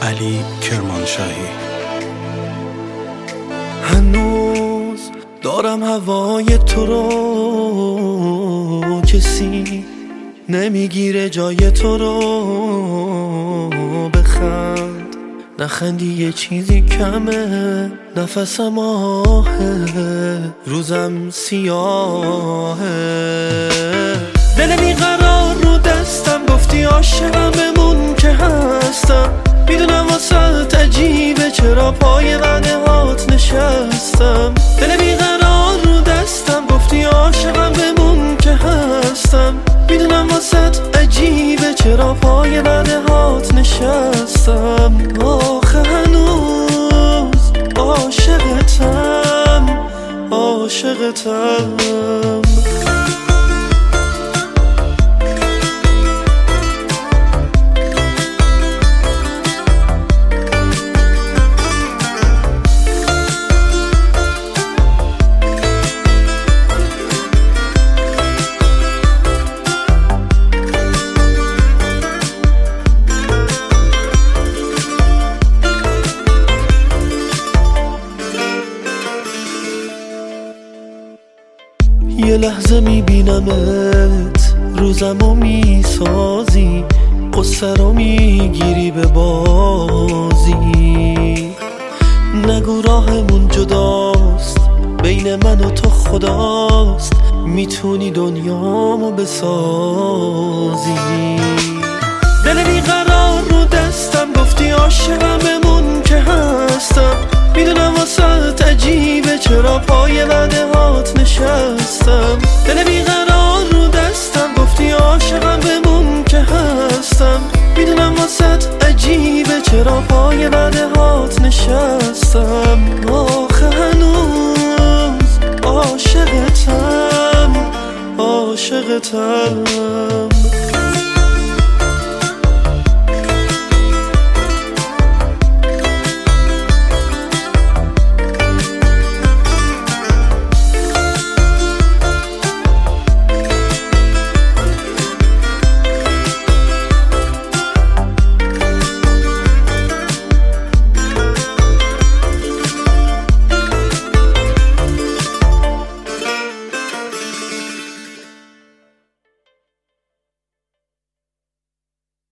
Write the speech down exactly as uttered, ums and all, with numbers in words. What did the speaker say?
علی کرمانشاهی. هنوز دارم هوای تو رو، کسی نمیگیره جای تو رو. بخند نخندی یه چیزی کمه، نفسم آهه، روزم سیاهه. دل بیقرار رو دستم، گفتی عاشقم بمون که هستم. میدونم واسه عجیبه چرا پای وعده هات نشستم. دل بیقرار رو دستم، گفتی عاشقم بمون که هستم. میدونم واسه عجیبه چرا پای وعده هات نشستم. آخه هنوز عاشقتم، عاشقتم. یه لحظه میبینمت، روزمو میسازی، قصه رو میگیری به بازی. نگو راهمون جداست، بین من و تو خداست، میتونی دنیامو بسازی. دل بیقرار رو دستم، گفتی عاشقم بمون که هستم. میدونم واسه عجیبه چرا پای وعده هات نشستم. دل بیقرار رو دستم، گفتی عاشقم بمون که هستم. میدونم واسه عجیبه چرا پای وعده هات نشستم. آخه هنوز عاشقتم، عاشقتم.